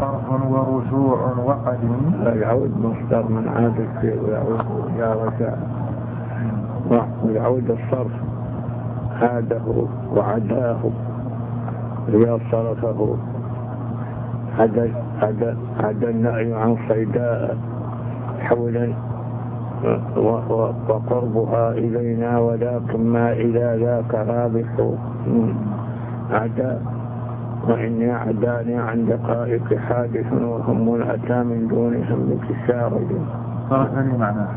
صرف ورجوع وقدم. العود مصدر من عاد الشيء ويعود إلى رجاء، ويعود الصرف عاده وعداه إذا صرفه. عدا النهي عن صيداء حولا وقربها إلينا، ولكن ما إلى ذاك رابح عدا. وإن عداني عن دقائق حادث وهم أتى من دونهم بكسارج. صرفني معناه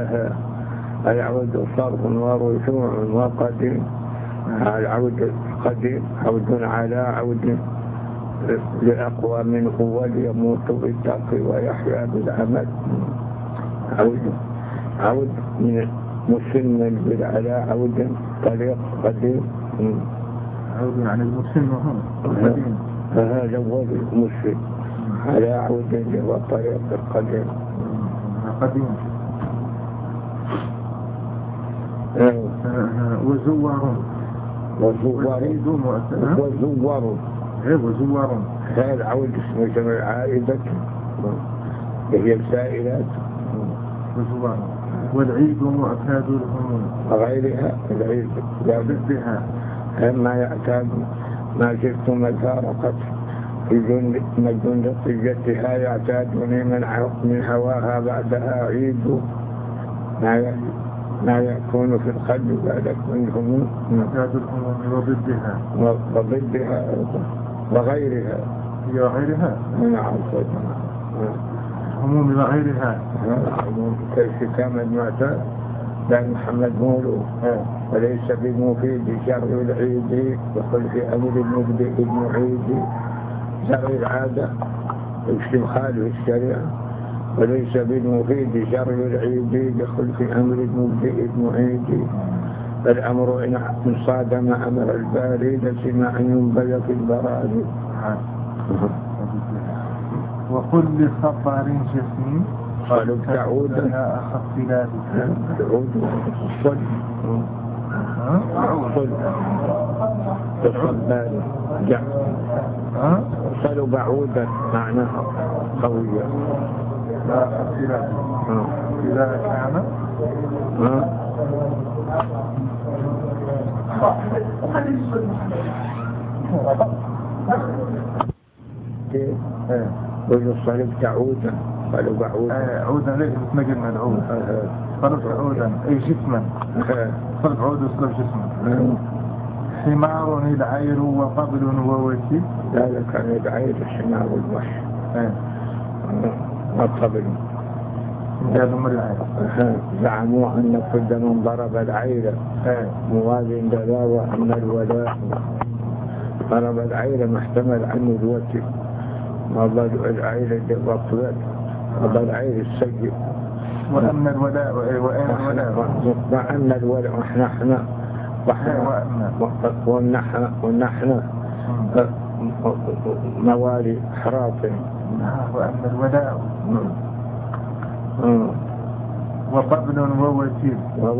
العود صرف ورجوع وقديم. العود قديم عود على عود لأقوى منه وليموت بالتقي ويحيا بالعمل. عود من مسن على عود طريق قديم. عود يعني المسن هنا فهذا هو المسن على عود وطريق القديم قديم. وزوار وزوار هذا عود اسمه جمع العائدة وهي السائلات. وزوار. والعيد معتاد الهموم وغيرها. العيد ضدها ما يعتاد ما جئت مفارقت في جند طيتها يعتادني من هواها بعدها عيد. ما يكون في الخد بعد منهم معتاد الهموم وضدها وغيرها. هي وغيرها. نعم. هموم وغيرها. كيف كان المعتاد لأن محمد مولو وليس بالمفيد شر العيد وقل في أمر المبدئ المعيد. شر العادة يشتم خالف الشريعة وليس بالمفيد شر العيد بخل في أمر المبدئ المعيد. فالأمر إن صادم أمر الباري لسمع ينبذ في البراد. وقل لصبر جسيم قالوا تعود يا أخ الثلاث تعود صد الصبار جاء صلوا بعودا معناها قوية. لا أخ الثلاث إذا كان قلوا صلوا تعودا قالوا بعودا. عودا ليس بتنقل من العود. صلب عودا أي جسما. صلب عود وصلب جسما. حمار العير وقبل ووكيل. لا كان العير الحمار والوحش والقبل. قالوا مر العير. زعموا أن كل من ضرب العير موازن دلاوة أن الولاء ضرب العير محتمل عنه الوكيل. وضع العير الرطبات وضع العير السيء. وأن الولاء وأين الولاء ونحن موالي حراط. وأن الولاء وقبل ووكيل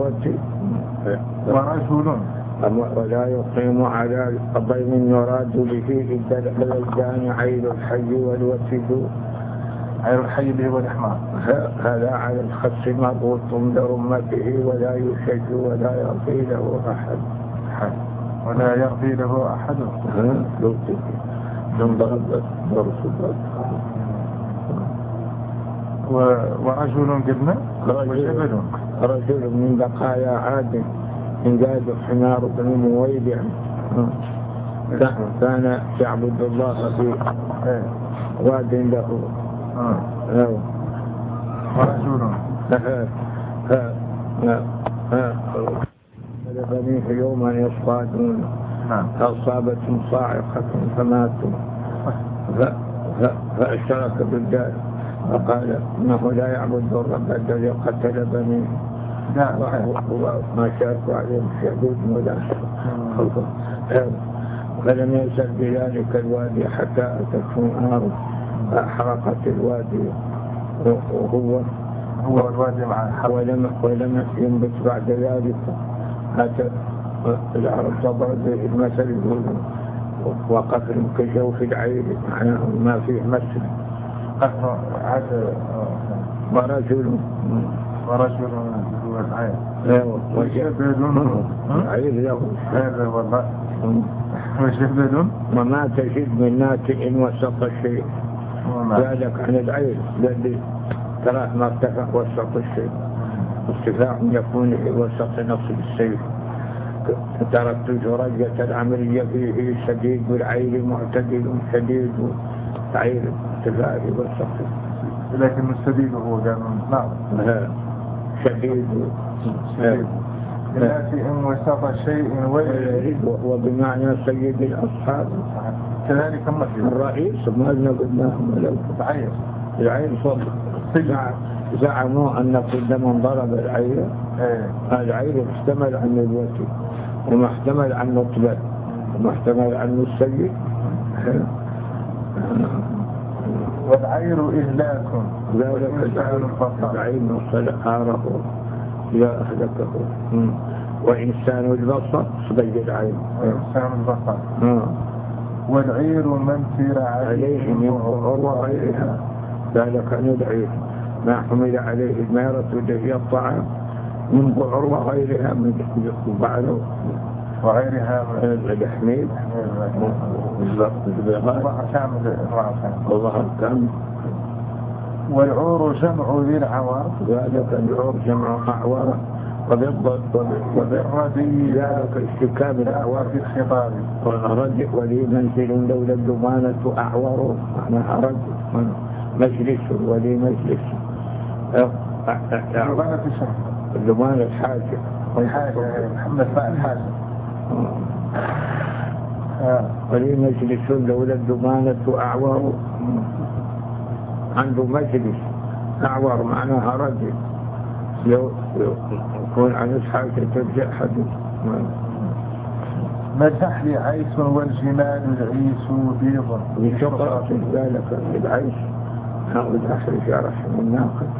ورجل ولا يقيم على ضيم يراد به البلدان عير الحي والوسيد. عير الحي اللي هو الحمار. هذا على الخص مربوط برمته ولا يشج ولا يرضي له أحد. ولا يرضي له أحد. ورجل قلنا رجل من بقايا عاد انجاز حمار بن مويبع كان يعبد الله في واد له. ورجل بنيه يوما يصطادون فأصابتهم صاعقة فماتوا فاشترك بالدار فقال إنه لا يعبد الرب الذي قتل بنيه ما شاركوا عليهم شهود ولا فلم يزل بذلك الوادي حتى أتته نار فأحرقت الوادي هو الوادي معه. ولم ينبت بعد ذلك. حتى العرب تضع المثل يقول وقفر كجوف العين معناه ما فيه مسجد. قفر هذا ورجل هو العين وجبل العين له هذا والله وجبل وما تجد من ناتئ وسط الشيء ذلك عن العين الذي تراه ما ارتفع وسط الشيء ارتفاع يكون وسط نصب السيف. تركت جرجة العملية فيه شديد والعين معتدل شديد عين ارتفاع وسط لكن الشديد هو قال نعم شديد ناتئ وسط شيء وبمعنى سيد الأصحاب كذلك الرئيس ما قلناه ولو صحيح العين صدق زعموا أن كل من ضرب العين العين احتمل عن الوتي وما احتمل عن نطبة وما احتمل عن السيد. والعير إهلاك ذلك العين وصل عاره إذا أهلكه وإنسان البصر صبي العين وإنسان البصر والعير من سير عليه من غر وغيرها ذلك عن العير ما حمل عليه الميرة وهي الطعام من غر وغيرها من بعضه وغيرها من الحميد الله كامل. والعور جمع ذي العوار ذلك العور جمع أعوار وبالردي ذلك اشتكام الأعوار في الخطاب والرد ولي منزل لولا اللمانة أعوار معناها رد مجلس ولي مجلس اللمانة الحاجة محمد فاء الحاجة ولي مجلس لولا اللمانة أعوار عنده مجلس أعور معناها رجل يكون عن حاجة ترجع حدث. مدح لي عيس والجمال العيس بيض بشقرة ذلك العيس مدح رجال رحم الناقد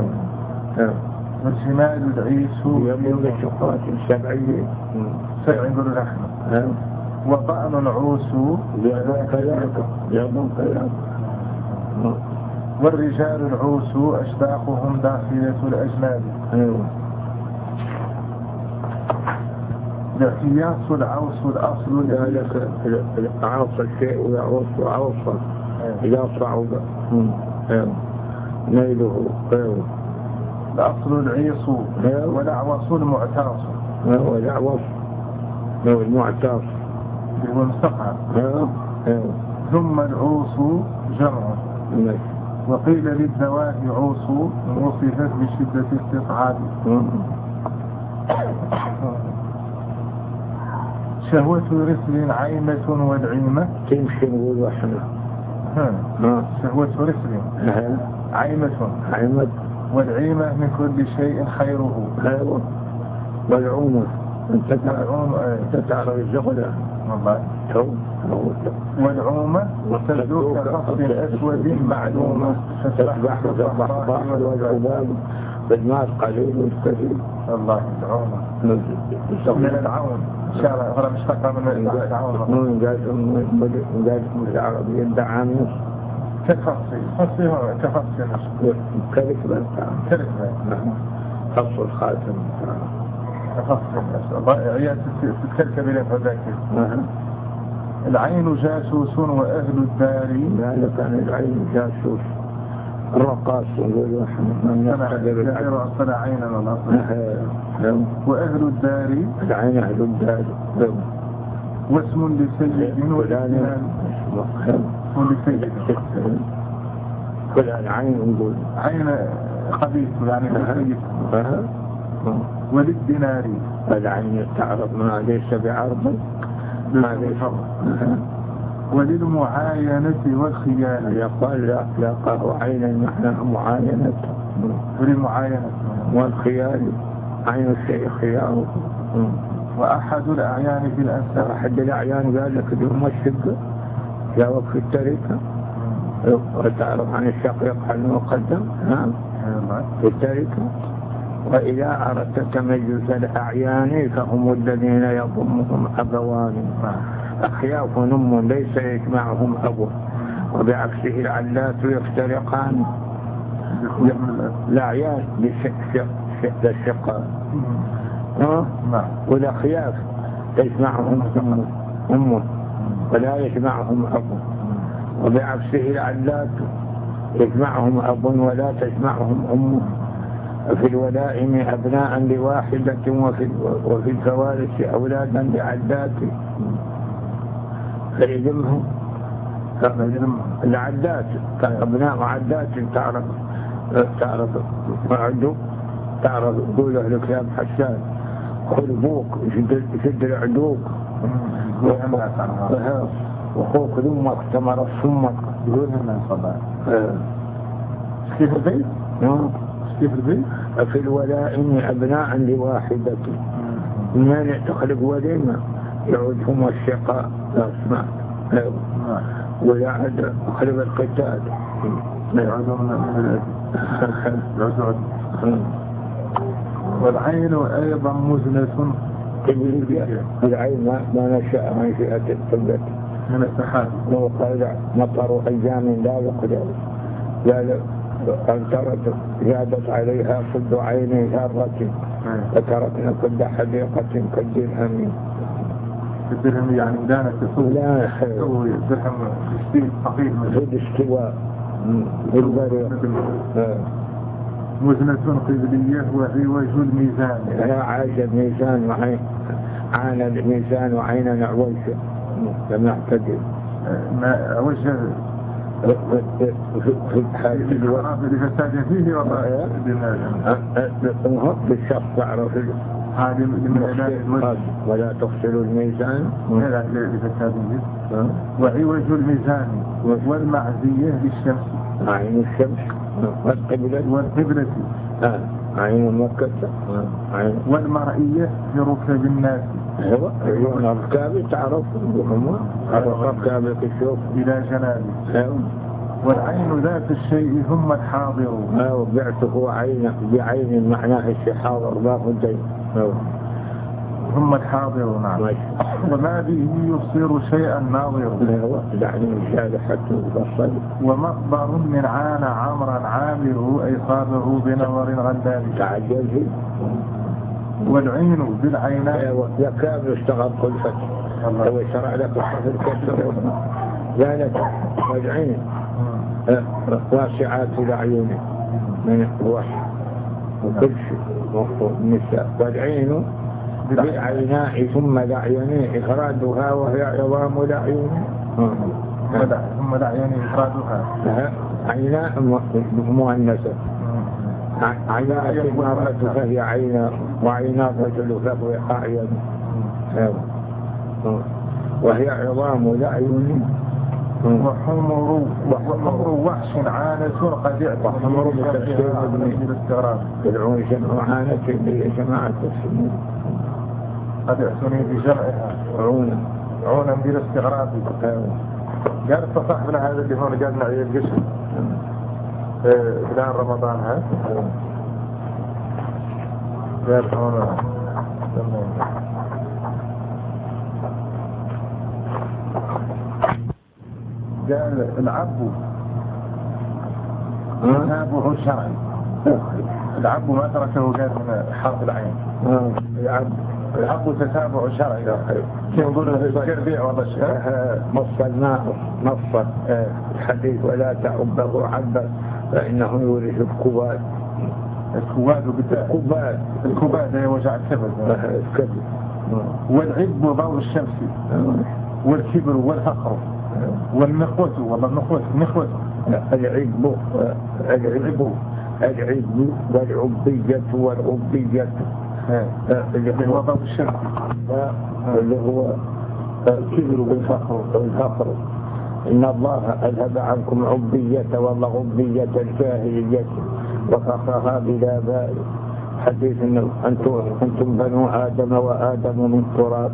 والجمال العيس يمين بشقرة سبعية يقول رحمة وطعن عوس يضم كذلك والرجال العوس أشباقهم داخلة الأجناد. الاعتياس العوس الأصل ذلك عوص الشيء ويعوص عوصا إذا صعب نيله الأصل العيص والأعوص المعتاص والأعوص المعتاص هو مستقعر ثم العوس جمع وقيل للذوات عوس وصفت بشدة استصعاب. شهوة رسل عيمة والعيمة تمشي نقول وحنا شهوة رسل عيمة والعيمة من كل شيء خيره والعومة انت تعرف الزغلة والله والعومة تبدو كخص أسود معلومة تسبح الصباح والعباد بالماء قليل والكثير. الله العومة من العون إن شاء الله غير مشتقة من العون من العربية الدعاميس كخصي هو كخصي كذكبة خص الخاتم كخصي الله عيات تتكلك بلين فذاكر. العين جاسوس وأهل الدار ذلك عن العين جاسوس الرقاص يقولوا احنا أصل عينا والأصل وأهل الدار العين أهل الدار واسم لسيد والإنسان ولسيد كل العين نقول عين خبيث يعني خبيث وللدينار العين تعرض ما ليس بعرض ما ليس وللمعاينة والخيانة يقال لاقاه عينا معناها معاينة وللمعاينة والخيانة عين الشيء خيانه. وأحد الأعيان في الأنساب أحد الأعيان قال لك اليوم الشقة جاء وقت التركة وتعرف عن الشقيق حل مقدم في التركة. وإذا أردت تميز الأعيان فهم الذين يضمهم أبوان أخياف أم ليس يجمعهم أب، وبعكسه العلات يفترقان الأعيان للشقاء، والأخياف تجمعهم أم ولا يجمعهم أب، وبعكسه العلات يجمعهم أب ولا تجمعهم أم. في الولائم أبناء لواحدة، وفي الفوارث أولادا لعدات، فيجمهم العدات أبناء عدات. تعرف قوله لكلام حسان خلبوك شد العدوك وخوك ذمك تمر الصمك يقولها من صباح كيف البيت؟ كيف البيت؟ في الولائم أبناء لواحدة، من تخلق وليمة يعودهم الشقاء أسمع ويعد خلق القتال يعودهم من العزوة. والعين أيضا مزنة، العين ما نشأ من فئة الثبت من السحاب، لو قال مطر أيام لا يقدر أنترت زادت عليها صد عين هارة، فتركنا كل حديقة كالدرهم. الدرهم يعني دانة لا درهم ثقيل في الاستواء بالبريق. مزنة قبلية وعوج الميزان، لا عاش الميزان عانى الميزان وعين عوجه لما اعتدل ما عوجه في الحال الوقت لفساد فيه بالشخص تعرف هذه من ولا تفصلوا الميزان لفساد فيه، وعوج الميزان والمعزية للشمس، عين الشمس والقبلة عين مكة، والمرئية في ركب الناس. عيون الركاب تعرف الركاب تشوف إلى جنابه. والعين ذات الشيء ثم الحاضر، بعته بعين معناه الشحاضر باب الدين ثم الحاضر. نعم. وما به يبصر شيئا ناظر، يعني مشالحة البصر. ومخبر من عان عمرا عامره، أي صابه بنظر غلاب تعجل. والعين بالعينين يكاد يشتغل كل فتح لو شرع لك الحفظ الكسر ذلك. والعين واسعات العيون من الوحش وكل شيء النساء. والعين بالعيناء ثم العينين إفرادها وهي عظام العيون ثم العينين إفرادها عيناء مؤنثة. عيناء المرأة فهي عين، وعيناء الرجل فهو أعين، وهي عظام العيون. وحمر وحش عانة قد وحمر بتفسير بالاستغراب يدعون جمع عانة اللي جماعة السنين قد اعتني بجمعها عونا بلا استغراب. قال صاحبنا هذا اللي هون قالنا عيد القشر بلان رمضان هذا قال هون قال العب كتابه الشرعي. العب ما تركه قال من حرف العين. العب تتابع شرعي. يقولون التربيع والرشاء مص الماء مص الحديث ولا تعبه عبا فإنه يورث الكباد. الكباد هي وجع الكبد. والعب ضوء الشمس، والكبر والفقر، والنخوة والنخوة العب والعبية اللي هو ضوء الشمس اللي هو الكبر والفقر. إن الله أذهب عنكم عبية والغبية الجاهلية وفقرها بلا بال. حديث أنتم بنو آدم وآدم من تراب.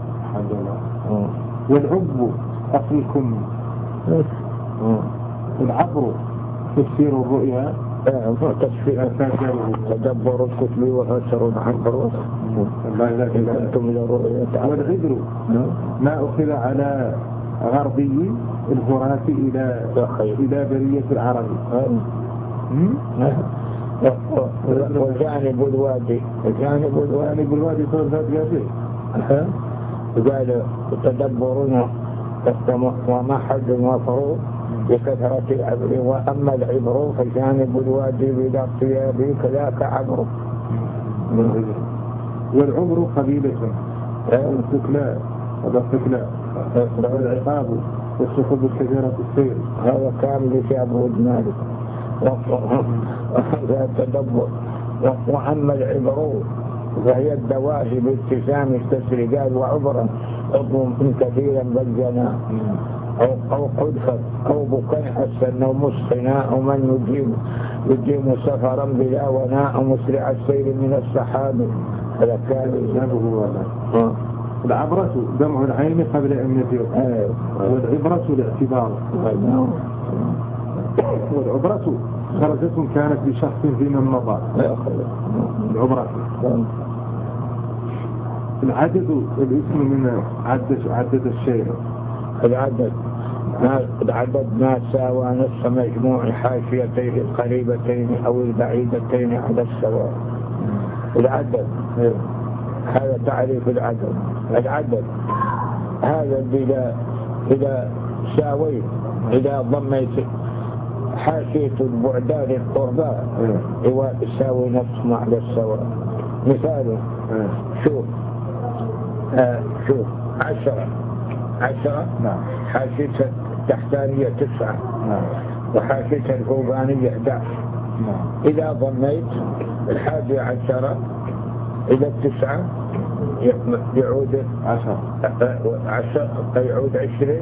والعب أصلكم العبر تفسير الرؤيا تدبر الكتب وفسروا الحبر كنتم إلى الرؤية. والعذر ما أخذ على غربي الفرات إلى برية العرب. وجانب الوادي صار ذات قابل قال تدبرون ومحد وفروض بكثرة العبر، وأما العبر فجانب الوادي بلا اغتياب كذاك عبر. والعمر قبيلة الثكلاء والعقاب والسخب الكثيرة السير. هذا كان لشعب مالك وهذا التدبر. وأما العبر فهي الدواهي بابتسام التسرقال وعبرا عضو كثيرا بالجناء أو قدفا أو بكاء حسن أو مسخنا أو من يجيم سفرا بلا وناء مسرع السير من السحاب. هذا كان يجابه. العبرة دمع العين قبل أن يفيق، والعبرة الاعتبار. والعبرة خرجة كانت بشخص فيما مضى. العبرة العدد الاسم من عدد الشيء. العدد ما ساوى نصف مجموع الحاشيتين القريبتين أو البعيدتين على السواء. العدد هذا تعريف العدد هذا إذا ساويت، إذا ضميت حاشية البعدان القرباء يساوي نصف على السواء. مثال شوف 10 حاشية التحتانية 9 وحاشية الفوقانية 11. إذا ضميت 11 إلى 9 يعود 10 يعود 20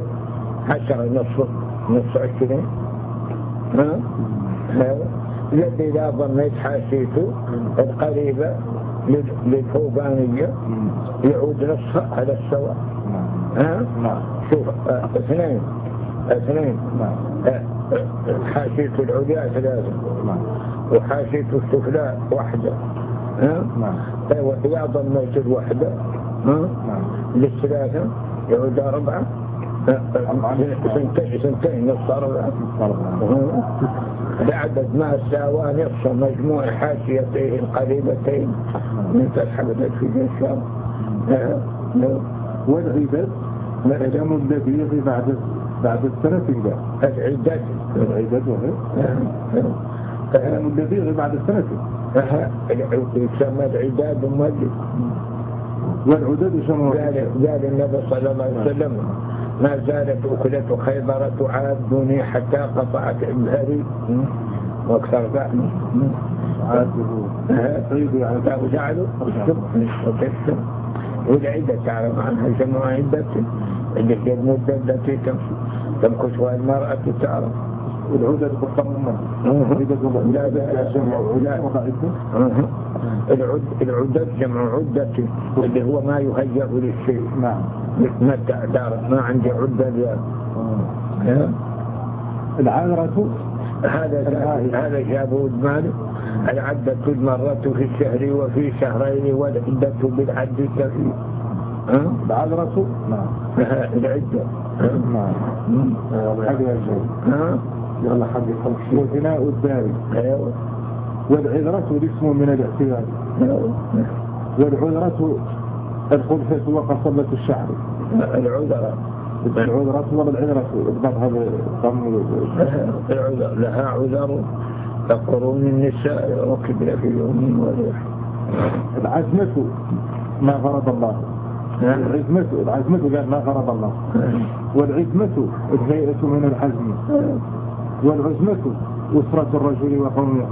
نصف 20. الذي إذا ضميت حاشيته القريبة للفوقانية يعود نصف على السواء. شوف 2 حاشية العليا 3 وحاشية السفلاء 1. وإذا ضميت الوحدة للثلاثة يعود 4 2 نصف 4. العدد ما ساوى نصف مجموع حاشيتين القريبتين من تسحبت في الشام. والعدد العلم الذي يغي بعد السنة العدد العلم الذي يغي بعد السنة يسمى العداد المجد. والعدد يسمى قال النبي صلى الله عليه وسلم ما زالت أكلة خيبر تعادني حتى قطعت إبهاري واكثر بعد جعلوا والعدة تعلم عنها جمع عدة اللي هي المدة التي تمكثها المرأة تعرف. العدد بالضمن العدد جمع عدة اللي هو ما يهيأ للشيء. ما عندي عدة. العذرة هذا جابه مالك. العدة المرة في الشهر وفي شهرين والعدة بالعد كثير. العذرة العدة حق يا شيخ يلا حق خمسين. وثناء الدار. والعذرة الاسم من الاعتياد. والعذرة الخلفة وقصبة الشعر. العذرة ولا العذرة اضبطها بضم العذر لها عذر كقرون النساء ركبنا في يوم وليلة. العزمة ما فرض الله. العزمة قال ما فرض الله. والعزمة الهيئة من الحزم. والعزمة أسرة الرجل وقومه.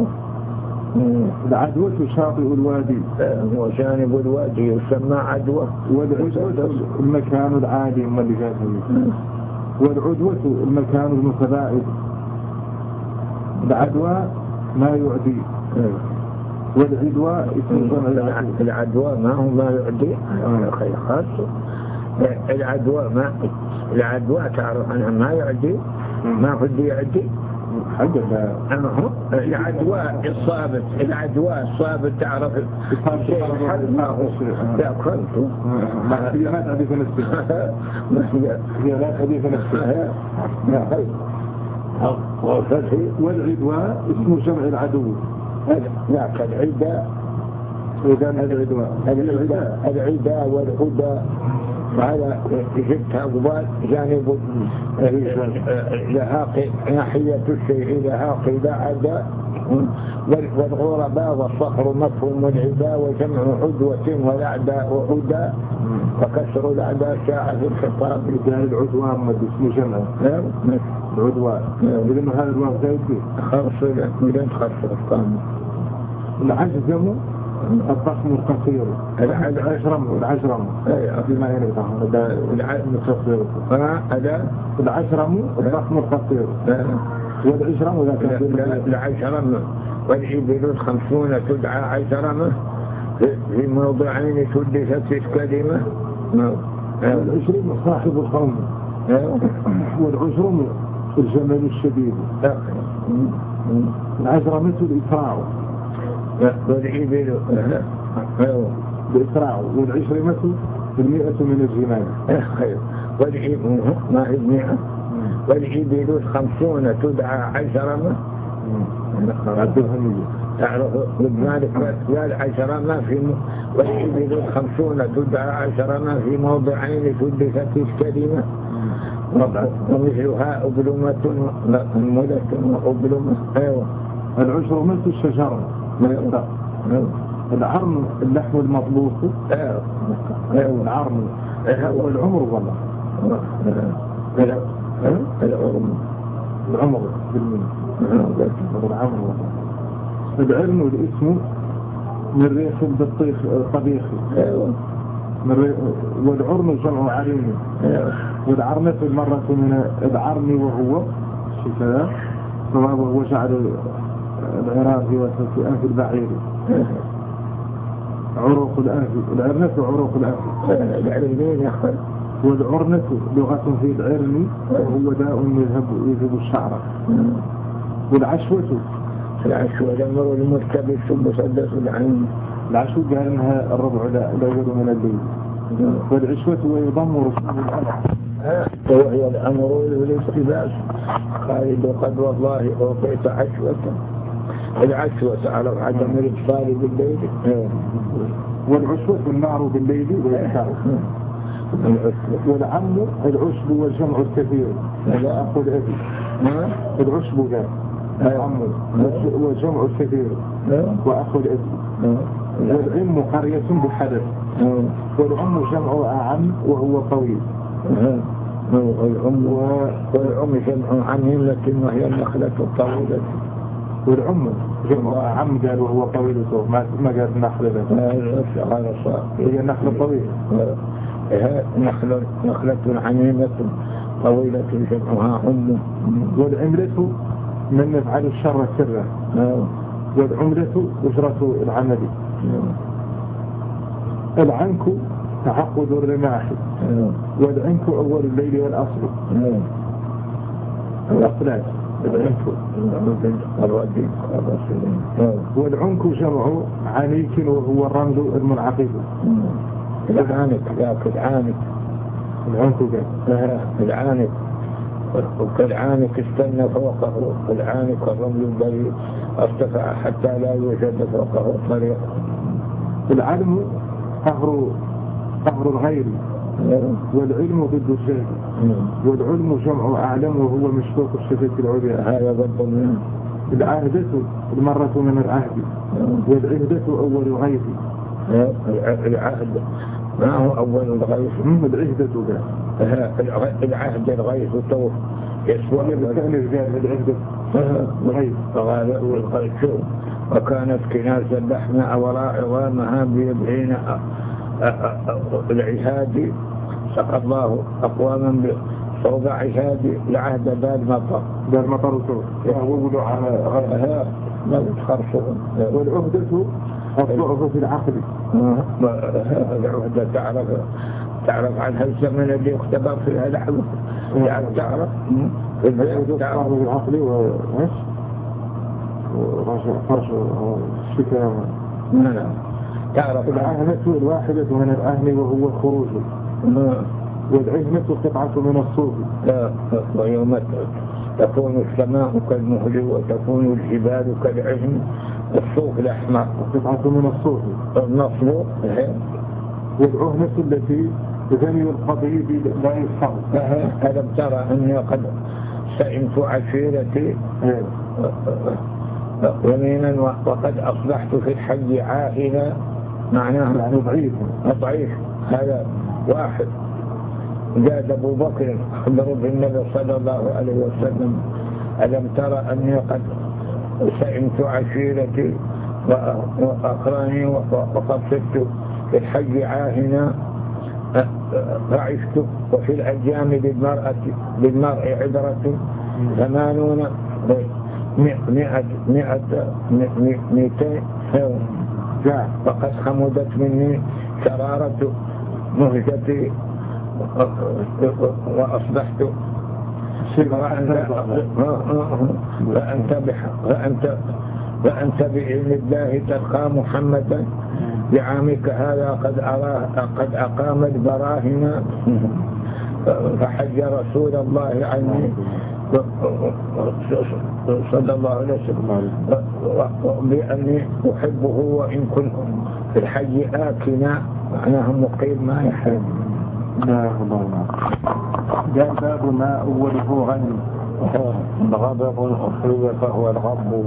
العدوة شاطئ الوادي وجانب الوادي يسمى عدوة. والعدوة المكان العالي والعدوة المكان المتباعد. العدوى ما يعدي. والعدوى اسم جمع العدوى ما هو ما يعدي خير خاص. العدوى تعرف عنها ما يعدي ما هو اللي يعدي حاجة العدواء الصابت تعرف ما هو لا كنت ما تحديث نفسه هي لا تحديث نفسه والعدواء اسمه جمع العدو لا كالعداء العداء والعداء على جبتها قبال جانب لهاقي ناحية الشيء لهاقي لا عداء والغرباء والصخر مفهوم العداء وجمع عدوة والأعداء وعداء وكسر الأعداء شاع في الخطاب العدوان ما اسمه جمع العدوان إذن هذا الواقع زايد خرص ملين خرص القامة العجزم الضخم القصير العجرم فيما ينبغي العجم القصير العجرم الضخم القصير والعجرم العجرم والإبل 50 تدعى عجرمة في موضعين تدست في الكلمة والعجرم صاحب القوم والعجرم الجمال الشديد العجرمة الإسراع والإبل بإسراع والعشرمة 100 من الجمال والإبل ما هي 100 والإبل 50 تدعى عشرمة تعرف لذلك قال عشرمة في والإبل 50 تدعى عشرمة في موضعين تدست الكلمة ومثلها أبلمة مدة وأبلمة العشرمة الشجرة العرم اللحم المطبوخ العرم والعمر والله العمر بالمين العمر والله العلم والاسم من ريح بالطيخ طبيخي والعرم جمع عريم والعرمة المرة من العرم وهو شكرا وهو جعل العراق في أنف البعير عروق الأنف العرنة وعروق الأنف العرنين يا أخي والعرنة لغة في العرن وهو داء يذهب الشعر والعشوة الأمر المرتبط مسدس العين العشوة قال إنها الربع الأول من الليل والعشوة ويضم رسوم الأمر وهي الأمر والاستباس قال قد والله أوقيت عشوة العشوة على عدم الإطفال بالليل والعشوة النار بالليل والإطفال والعم العشب والجمع الكثير لا أقول أبي العشب ذا العم والجمع الكثير وأقول أبي والعم قرية بحدث والعم جمع أعم وهو طويل والعم جمع عميم لكن وهي النخلة الطويلة والعم جمع عم قال وهو طويل ما قال نخلة هي النخلة طويلة نخلة عميمة طويلة جمعها عم والعملة من نفعل الشر سرا والعملة أجرة العمل العنك تعقد الرماح والعنك أول الليل والأصل الأقلال والعنك جمع عنيك وهو الرمل المنعقد العانك ياكل عانك العنك العانك وكالعانك استنى فوقه العانك الرمل البريء ارتفع حتى لا يوجد فوقه طريق العلم قهر الغير والعلم ضد الجهل والعلم جمع أعلم وهو مشتوق الشفة العليا هذا ضد منه العهدة المرة من العهد والعهدة أول الغيث العهد ما هو أول الغيث العهدة العهد الغيث الطوف يسوى العهدة الغيث وكانت كناز اللحم وراء عظامها بيدعين العهاد سقى الله أقواما رباعي هذه لعهد بال مطر. بال مطر وصوف يقولوا على غيرها ما بتخرصوا. والعهدة الضعف في العقل. العهدة تعرف عن هالزمن اللي اختبر فيها العقل. يعني تعرف العهدة في العقل وإيش فرش الشكاية. نعم. تعرف العهنة الواحدة من الأهل وهو الخروج. والعهنة قطعة من الصوف. لا ويوم تكون السماء كالمهل وتكون الجبال كالعهن الصوف الأحمر قطعة من الصوف النصب. والعهنة التي ثاني القضيب لا يفهم. ألم ترى أني قد سئمت عشيرتي يمينا وقد أصبحت في الحي عاهنا. معناها يعني ضعيف. هذا واحد. جاء أبو بكر أخبره بالنبي صلى الله عليه وسلم ألم ترى أني قد سئمت عشيرتي وأقراني وقد صرت في الحي عاهنا ضعفت وفي الأيام للمرء عبرة 80 200 وقد خمدت مني شرارة مهجتي وأصبحت فأنت بإذن الله تلقى محمدا بعامك هذا قد أقام البراهن فحج رسول الله عني صلى الله عليه وسلم بأني أحبه وإن كنت في الحي آكنا معناه مقيم ما يحب. جاء باب ما أوله غني. غضب أخرج فهو الغضب.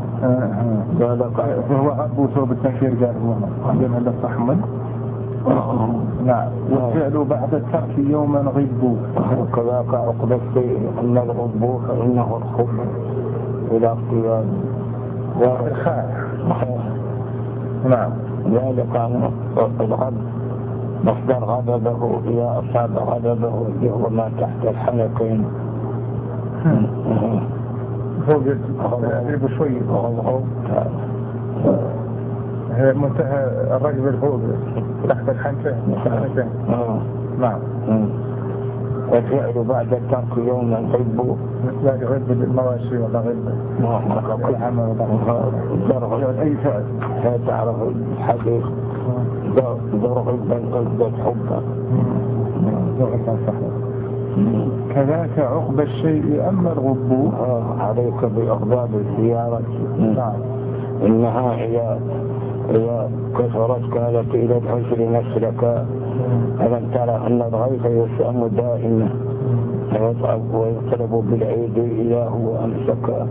فهو غضب صوب التنكير قال هو عندنا هذا صحمد. نعم. والفعل بعد الترك يوما غضب. كذاك عقد الشيء أن الغضب فإنه الخب إلى اختيار نعم. ذلك عن الغضب مصدر غضبه إذا أصاب غضبه وهو ما تحت الحلقين فوق بشوي منتهى الرجل الفوق تحت الحنكين. نعم. والفعل بعد الترك يوما غضب لا غضب بالمواشي ولا غضب كل عمل ولا أي فعل. تعرف الحديث ضرب الغضب حبا كذاك عقب الشيء أما الغضب عليك بأغضاب الزيارة. إنها إذا كثرت كانت إلى الحجر مسلكا. ألم ترى أن الغيث يسأم دائما ويطعب ويطلب بالعيد إله وأمسكا.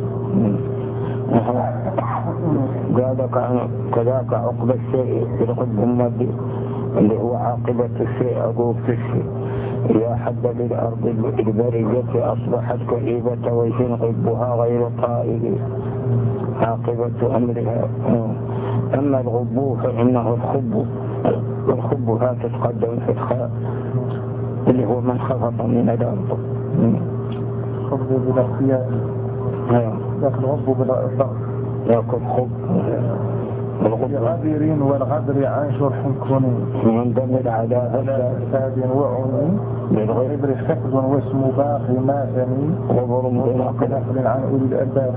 كذاك عقب الشيء بالغضب المادي اللي هو عاقبة الشيء عقوبة الشيء. إذا حد للأرض البرية أصبحت كئيبة وينغبها غير طائل عاقبة أمرها. أما الغبو فإنه الخب. والخب ها تتقدم في الخاء اللي هو من خفض من الأرض. خب بلا اختيار. لكن غب بلا إطلاق. لكن خب الغادرين والغدر عن شرح كوني يندمج على فساد وعوني بالغدر حفظ واسم باقي ما ثني وضرم نقل عن أولي الألباب.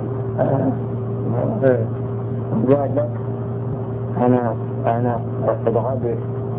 ذلك أنا الغدر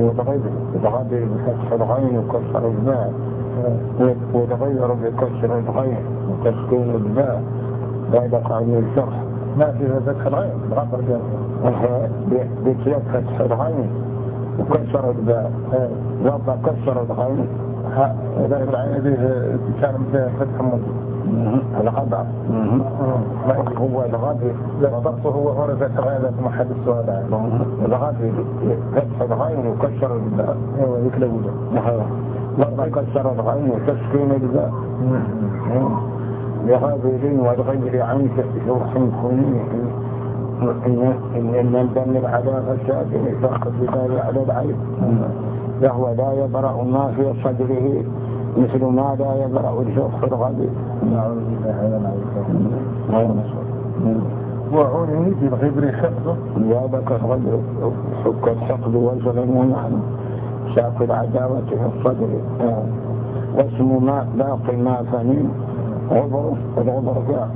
بفتح الغين وكسر الباء وتغير بكسر الغين وتسكين الباء ذلك عن الشرح ما في فتح الغين الغفر بكيف فتح الغين وكسر الباء وضع كسر الغين ذلك العين دي كان مثل فتح مضي الغضب هو الغضب الضغط هو هو فتح الغين لكن ما حد السؤال الغضب فتح الغين وكسر الباء ايوه يكلبوا وضع كسر الغين وتسكين الباء لغابرين والغير عن شرح كوني إن يندمج على فساد يسقط بذلك على العين فهو لا يبرأ ما في صدره مثل ما لا يبرأ الشخص الغبي. نعوذ بالله من العين. وعني بالغبر حقده. ذلك الغبر حك الحقد والظلم ومعنى شاف العداوة في الصدر. واسم ما باقي ما فني غبر الغبر جاء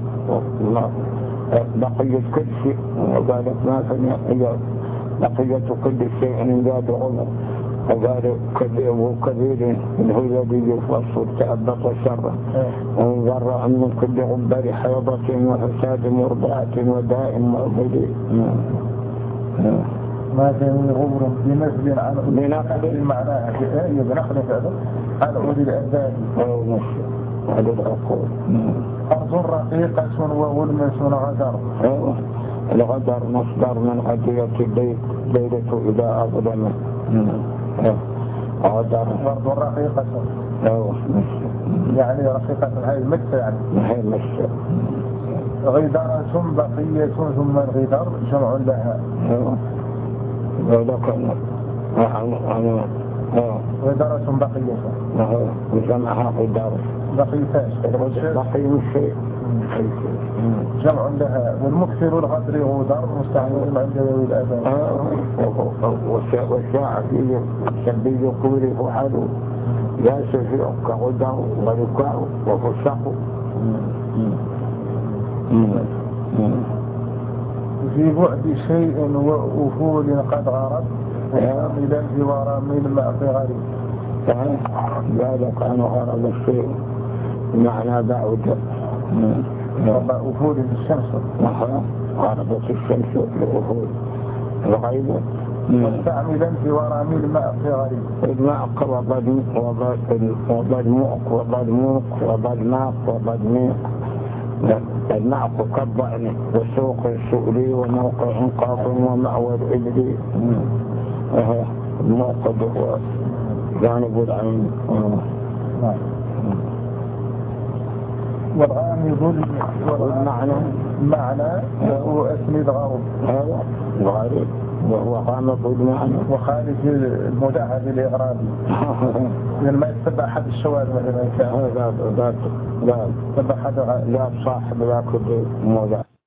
بقية كل شيء وقالت ما فني بقية كل شيء من ذات غبر وقال كبير هو الذي يفصل تأبط الشر وانذر من كل غبر حيضة وفساد مرضعة وداء مؤبد. ما كان غبر بنقل عن بنقل معناها بآية بنقل فعلا عن أولي الأبدان أو نشر على العقول. أرض رقيقة وغلمة غدر. الغدر مصدر من غدية الليلة إذا أظلمت. غدر أرض رقيقة يعني رقيقة هاي المكة يعني هاي المكة. غدرة بقية ثم الغدر جمع لها. ولكن غدرة بقية وجمعها غدر بقي الشيء جمع لها. والمكثر الغدر غدر مستعمل عند ذوي الآباء. والشاعر الشبي يقول فحاله لا شفيع كغدر ولكاع وفسق. في بعد شيء وأفول قد غرب وعاملا جوار من الماء في غريب. ذلك أن غرب الشيء معنى بعد أفول الشمس غربت الشمس لأفول الغيبة مستعملا جوار من الماء في غريب. الماء وضلموق وضلماق وضلميق. المعق كالضأن والسوق السؤلي وموقع انقاض ومأوى الإبلي. الموقد هو جانب العين. والغامض معنى وأسند غرب. هذا الغريب وهو غامض المعنى وخالف المدعى بالإغرابي. يعني ما يتبع أحد الشواذ مثلا لا صاحب ذاك المدعى.